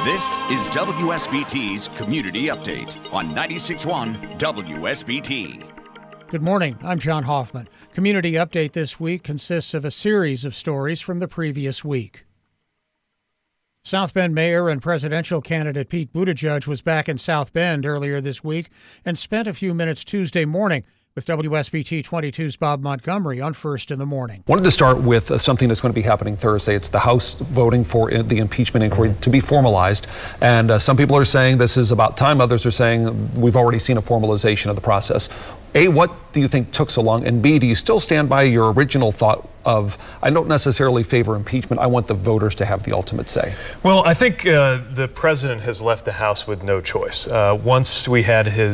This is WSBT's Community Update on 96.1 WSBT. Good morning. I'm John Hoffman. Community Update this week consists of a series of stories from the previous week. South Bend Mayor and presidential candidate Pete Buttigieg was back in South Bend earlier this week and spent a few minutes Tuesday morning with WSBT 22's Bob Montgomery on First in the Morning. Wanted to start with something that's going to be happening Thursday. It's the House voting for the impeachment inquiry to be formalized. And some people are saying this is about time. Others are saying we've already seen a formalization of the process. A, what do you think took so long? And B, do you still stand by your original thought of, I don't necessarily favor impeachment, I want the voters to have the ultimate say? Well, I think the president has left the House with no choice. Once we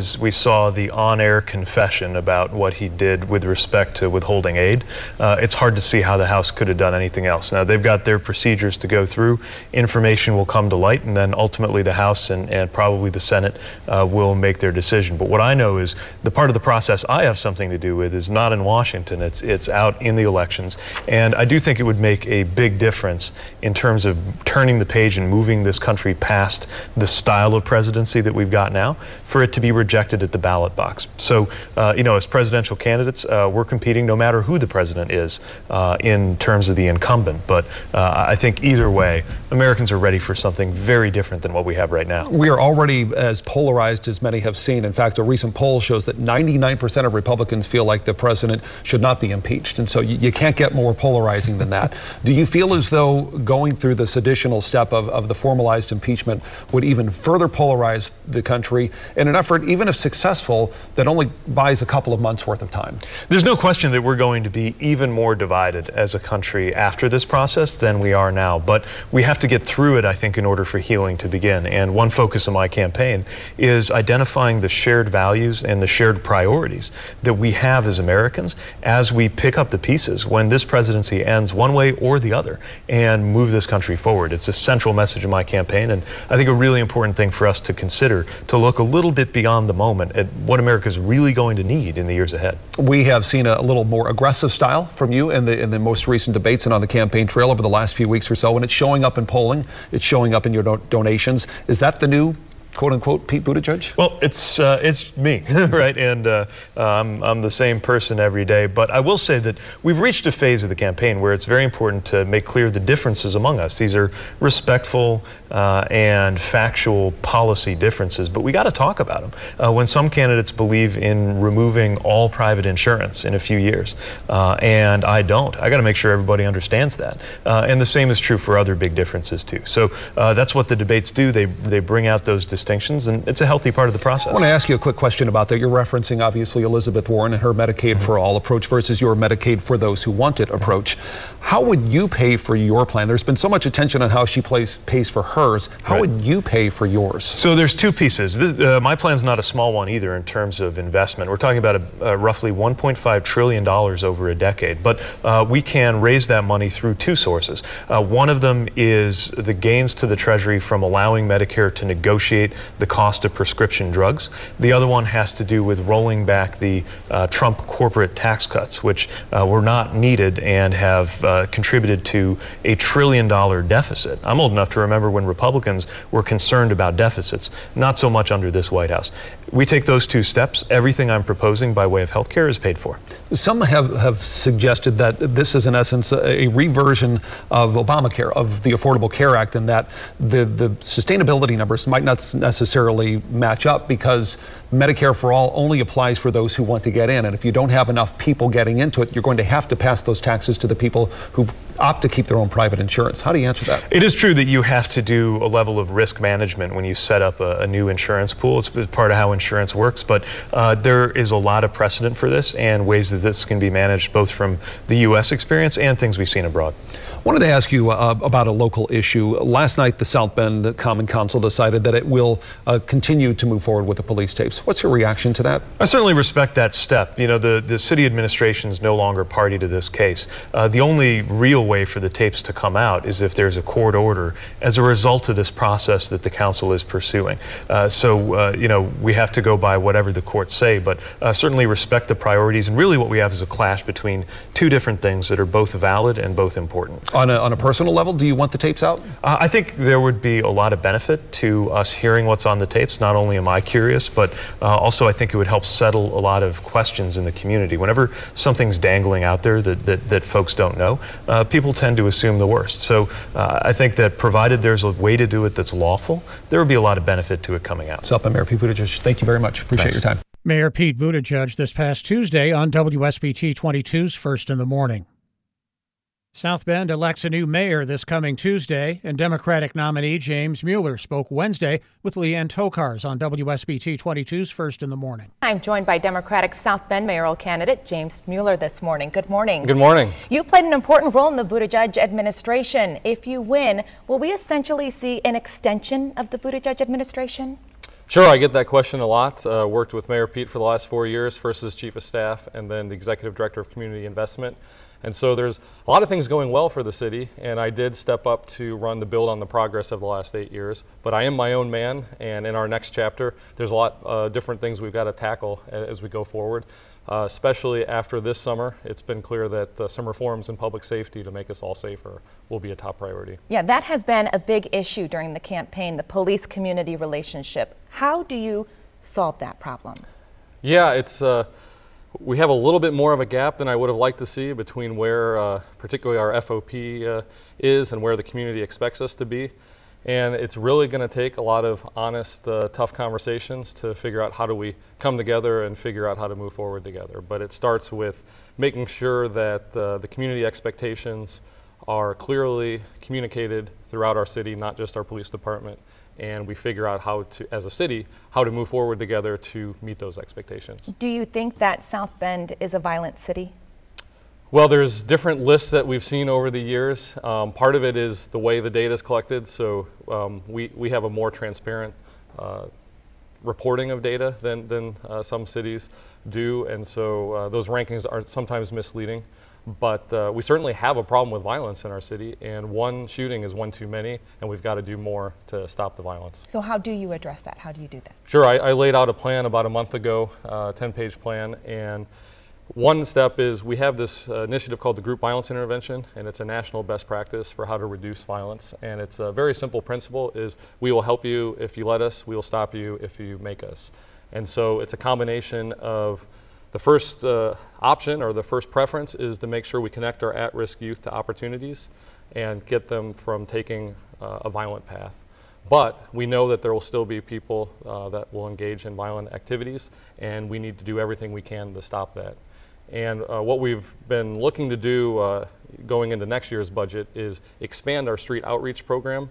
saw the on-air confession about what he did with respect to withholding aid, it's hard to see how the House could have done anything else. Now, they've got their procedures to go through. Information will come to light, and then ultimately the House and probably the Senate will make their decision. But what I know is the part of the process I have something to do with is not in Washington, it's out in the elections. And I do think it would make a big difference in terms of turning the page and moving this country past the style of presidency that we've got now for it to be rejected at the ballot box. So, as presidential candidates, we're competing no matter who the president is in terms of the incumbent. But I think either way, Americans are ready for something very different than what we have right now. We are already as polarized as many have seen. In fact, a recent poll shows that 99% of Republicans feel like the president should not be impeached. And so you can't get more polarizing than that. Do you feel as though going through this additional step of the formalized impeachment would even further polarize the country in an effort, even if successful, that only buys a couple of months worth of time? There's no question that we're going to be even more divided as a country after this process than we are now. But we have to get through it, I think, in order for healing to begin. And one focus of my campaign is identifying the shared values and the shared priorities that we have as Americans as we pick up the pieces when this presidency ends one way or the other and move this country forward. It's a central message of my campaign, and I think a really important thing for us to consider, to look a little bit beyond the moment at what America's really going to need in the years ahead. We have seen a little more aggressive style from you in the most recent debates and on the campaign trail over the last few weeks or so, and it's showing up in polling, it's showing up in your donations. Is that the new quote-unquote Pete Buttigieg? Well, it's me, right? And I'm the same person every day. But I will say that we've reached a phase of the campaign where it's very important to make clear the differences among us. These are respectful and factual policy differences, but we got to talk about them. When some candidates believe in removing all private insurance in a few years, and I don't, I got to make sure everybody understands that. And the same is true for other big differences too. So that's what the debates do. They bring out those distinctions, and it's a healthy part of the process. I want to ask you a quick question about that. You're referencing, obviously, Elizabeth Warren and her Medicaid for All approach versus your Medicaid for those who want it approach. How would you pay for your plan? There's been so much attention on how she pays for hers. How would you pay for yours? So there's two pieces. My plan's not a small one either in terms of investment. We're talking about roughly $1.5 trillion over a decade, but we can raise that money through two sources. One of them is the gains to the Treasury from allowing Medicare to negotiate the cost of prescription drugs. The other one has to do with rolling back the Trump corporate tax cuts, which were not needed and have contributed to a $1 trillion deficit. I'm old enough to remember when Republicans were concerned about deficits, not so much under this White House. We take those two steps. Everything I'm proposing by way of health care is paid for. Some have suggested that this is in essence a reversion of Obamacare, of the Affordable Care Act, and that the sustainability numbers might not necessarily match up because Medicare for All only applies for those who want to get in. And if you don't have enough people getting into it, you're going to have to pass those taxes to the people who opt to keep their own private insurance. How do you answer that? It is true that you have to do a level of risk management when you set up a new insurance pool. It's part of how insurance works, but there is a lot of precedent for this and ways that this can be managed both from the U.S. experience and things we've seen abroad. I wanted to ask you about a local issue. Last night, the South Bend Common Council decided that it will continue to move forward with the police tapes. What's your reaction to that? I certainly respect that step. You know, the city administration is no longer party to this case. The only real way for the tapes to come out is if there's a court order as a result of this process that the council is pursuing. We have to go by whatever the courts say, but certainly respect the priorities. And really what we have is a clash between two different things that are both valid and both important. On a personal level, do you want the tapes out? I think there would be a lot of benefit to us hearing what's on the tapes. Not only am I curious, but also I think it would help settle a lot of questions in the community. Whenever something's dangling out there that folks don't know, people tend to assume the worst. So I think that provided there's a way to do it that's lawful, there would be a lot of benefit to it coming out. What's up, Mayor Pete Buttigieg? Thank you very much. Appreciate your time. Mayor Pete Buttigieg this past Tuesday on WSBT 22's First in the Morning. South Bend elects a new mayor this coming Tuesday, and Democratic nominee James Mueller spoke Wednesday with Leanne Tokars on WSBT 22's First in the Morning. I'm joined by Democratic South Bend mayoral candidate James Mueller this morning. Good morning. Good morning. You played an important role in the Buttigieg administration. If you win, will we essentially see an extension of the Buttigieg administration? Sure, I get that question a lot. Worked with Mayor Pete for the last 4 years, first as Chief of Staff and then the Executive Director of Community Investment. And so there's a lot of things going well for the city, and I did step up to run the build on the progress of the last 8 years. But I am my own man, and in our next chapter, there's a lot of different things we've got to tackle as we go forward. Especially after this summer, it's been clear that some reforms in public safety to make us all safer will be a top priority. Yeah, that has been a big issue during the campaign, the police-community relationship. How do you solve that problem? Yeah, it's we have a little bit more of a gap than I would have liked to see between where particularly our FOP is and where the community expects us to be. And it's really going to take a lot of honest, tough conversations to figure out how do we come together and figure out how to move forward together. But it starts with making sure that the community expectations are clearly communicated throughout our city, not just our police department. And we figure out how to, as a city, how to move forward together to meet those expectations. Do you think that South Bend is a violent city? Well, there's different lists that we've seen over the years. Part of it is the way the data is collected. So we have a more transparent reporting of data than some cities do. And so those rankings are sometimes misleading. But we certainly have a problem with violence in our city, and one shooting is one too many, and we've got to do more to stop the violence. So how do you address that? How do you do that? Sure, I laid out a plan about a month ago, a 10-page plan, and one step is we have this initiative called the Group Violence Intervention, and it's a national best practice for how to reduce violence. And it's a very simple principle is we will help you if you let us, we will stop you if you make us. And so it's a combination of the first option or the first preference is to make sure we connect our at-risk youth to opportunities and get them from taking a violent path. But we know that there will still be people that will engage in violent activities, and we need to do everything we can to stop that. And what we've been looking to do going into next year's budget is expand our street outreach program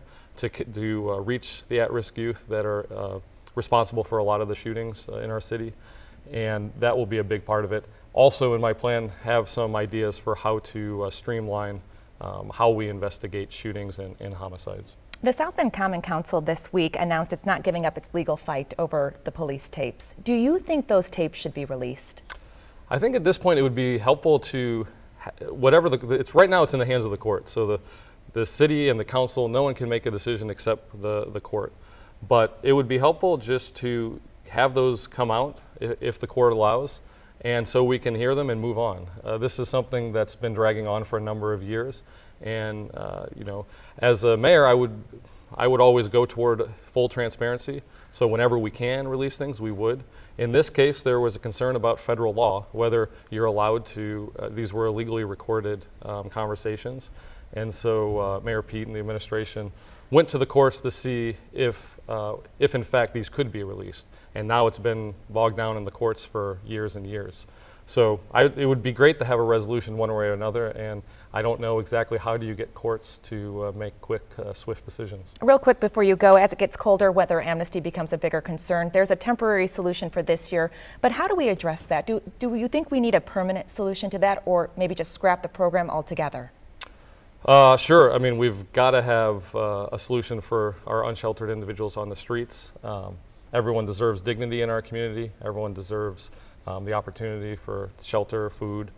to reach the at-risk youth that are responsible for a lot of the shootings in our city. And that will be a big part of it. Also in my plan, have some ideas for how to streamline how we investigate shootings and homicides. The South Bend Common Council this week announced it's not giving up its legal fight over the police tapes. Do you think those tapes should be released? I think at this point it would be helpful to, whatever it's right now it's in the hands of the court. So the city and the council, no one can make a decision except the court. But it would be helpful just to have those come out if the court allows, and so we can hear them and move on. This is something that's been dragging on for a number of years, and you know, as a mayor, I would always go toward full transparency. So whenever we can release things, we would. In this case, there was a concern about federal law, whether you're allowed to. These were illegally recorded conversations, and so Mayor Pete and the administration went to the courts to see if in fact these could be released. And now it's been bogged down in the courts for years and years. So it would be great to have a resolution one way or another, and I don't know exactly how do you get courts to make quick, swift decisions. Real quick before you go, as it gets colder, weather amnesty becomes a bigger concern. There's a temporary solution for this year, but how do we address that? Do you think we need a permanent solution to that, or maybe just scrap the program altogether? Sure. I mean, we've got to have a solution for our unsheltered individuals on the streets. Everyone deserves dignity in our community. Everyone deserves the opportunity for shelter, food,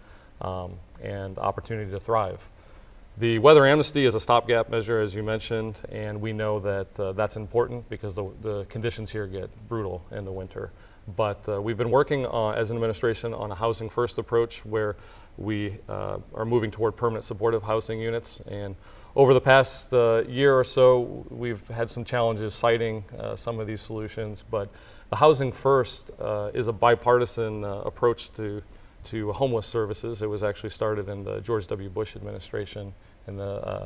and opportunity to thrive. The weather amnesty is a stopgap measure, as you mentioned, and we know that that's important because the conditions here get brutal in the winter. But we've been working as an administration on a housing first approach where we are moving toward permanent supportive housing units. And over the past year or so, we've had some challenges citing some of these solutions. But the housing first is a bipartisan approach to homeless services. It was actually started in the George W. Bush administration in the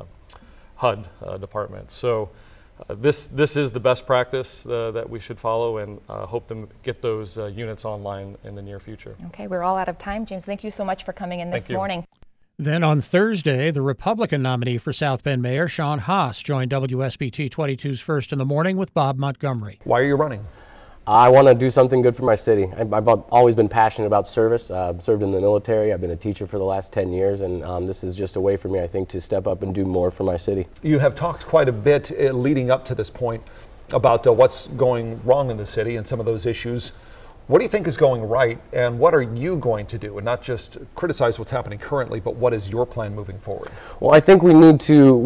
HUD department. So this is the best practice that we should follow, and hope to get those units online in the near future. Okay, we're all out of time. James, thank you so much for coming in this morning. Then on Thursday, the Republican nominee for South Bend Mayor, Sean Haas, joined WSBT 22's First in the Morning with Bob Montgomery. Why are you running? I want to do something good for my city. I've always been passionate about service. I've served in the military. I've been a teacher for the last 10 years, and this is just a way for me, I think, to step up and do more for my city. You have talked quite a bit leading up to this point about what's going wrong in the city and some of those issues. What do you think is going right, and what are you going to do? And not just criticize what's happening currently, but what is your plan moving forward? Well, I think we need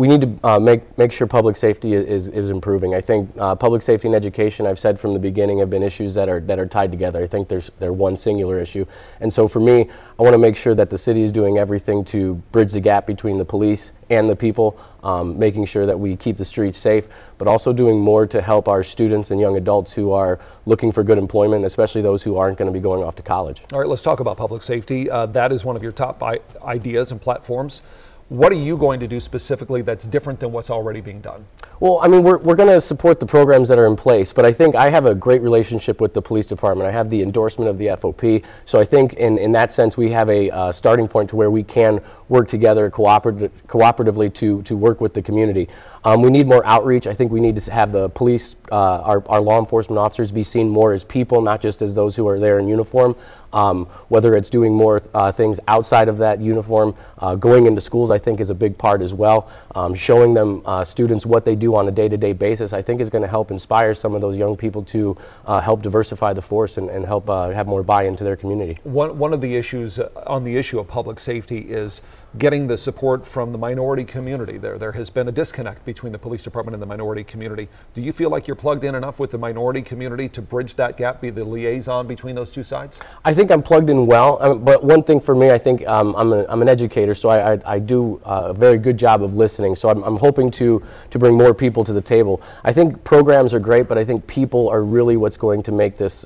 to make sure public safety is improving. I think public safety and education, I've said from the beginning, have been issues that are tied together. I think they're one singular issue. And so for me, I want to make sure that the city is doing everything to bridge the gap between the police and the people, making sure that we keep the streets safe, but also doing more to help our students and young adults who are looking for good employment, especially those who aren't going to be going off to college. All right, let's talk about public safety. That is one of your top ideas and platforms. What are you going to do specifically that's different than what's already being done? Well, I mean, we're going to support the programs that are in place, but I think I have a great relationship with the police department. I have the endorsement of the FOP, so I think in that sense we have a starting point to where we can work together cooperatively to work with the community. We need more outreach. I think we need to have the police, our law enforcement officers, be seen more as people, not just as those who are there in uniform. Whether it's doing more things outside of that uniform, going into schools, I think is a big part as well. Showing them students what they do on a day-to-day basis, I think is going to help inspire some of those young people to help diversify the force and help have more buy-in to their community. One of the issues on the issue of public safety is getting the support from the minority community. There has been a disconnect between the police department and the minority community. Do you feel like you're plugged in enough with the minority community to bridge that gap, be the liaison between those two sides? I think I'm plugged in well, but one thing for me, I think I'm an educator, so I do a very good job of listening. So I'm hoping to bring more people to the table. I think programs are great, but I think people are really what's going to make this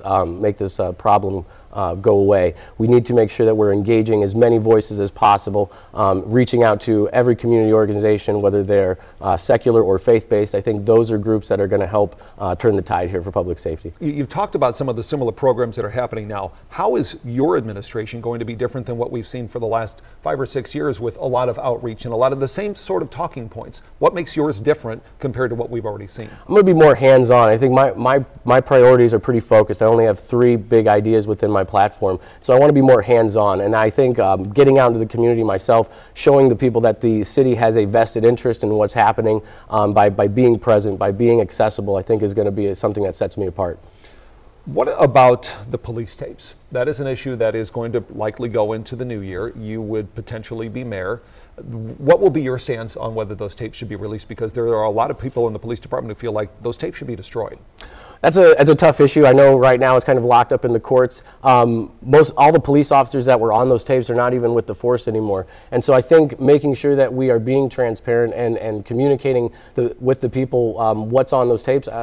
problem go away. We need to make sure that we're engaging as many voices as possible, reaching out to every community organization, whether they're secular or faith-based. I think those are groups that are going to help turn the tide here for public safety. You've talked about some of the similar programs that are happening now. How is your administration going to be different than what we've seen for the last 5 or 6 years with a lot of outreach and a lot of the same sort of talking points? What makes yours different compared to what we've already seen? I'm going to be more hands-on. I think my priorities are pretty focused. I only have 3 big ideas within my platform, so I want to be more hands-on. And I think getting out into the community myself, showing the people that the city has a vested interest in what's happening by being present, by being accessible, I think is going to be something that sets me apart. What about the police tapes? That is an issue that is going to likely go into the new year. You would potentially be mayor. What will be your stance on whether those tapes should be released? Because there are a lot of people in the police department who feel like those tapes should be destroyed. That's a tough issue. I know right now it's kind of locked up in the courts. All the police officers that were on those tapes are not even with the force anymore. And so I think making sure that we are being transparent and communicating with the people what's on those tapes,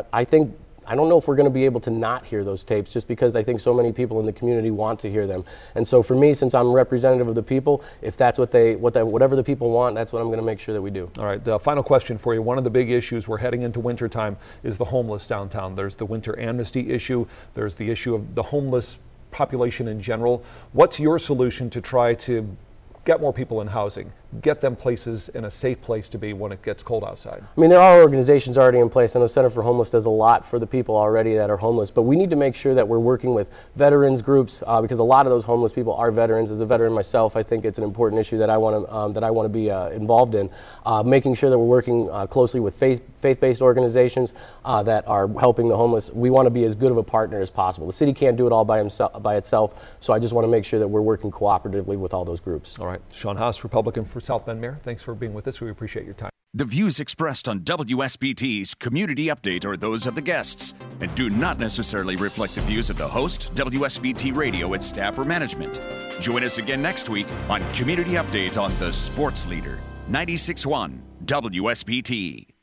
I don't know if we're going to be able to not hear those tapes, just because I think so many people in the community want to hear them. And so for me, since I'm a representative of the people, if that's whatever the people want, that's what I'm going to make sure that we do. All right, the final question for you. One of the big issues we're heading into wintertime is the homeless downtown. There's the winter amnesty issue. There's the issue of the homeless population in general. What's your solution to try to get more people in housing, get them places in a safe place to be when it gets cold outside? I mean, there are organizations already in place, and the Center for Homeless does a lot for the people already that are homeless, but we need to make sure that we're working with veterans groups, because a lot of those homeless people are veterans. As a veteran myself, I think it's an important issue that I want to be involved in, making sure that we're working closely with faith-based organizations that are helping the homeless. We want to be as good of a partner as possible. The city can't do it all by itself, so I just want to make sure that we're working cooperatively with all those groups. All right, Sean Haas, Republican for South Bend Mayor. Thanks for being with us. We appreciate your time. The views expressed on WSBT's Community Update are those of the guests and do not necessarily reflect the views of the host, WSBT Radio, its staff, or management. Join us again next week on Community Update on the Sports Leader, 96.1 WSBT.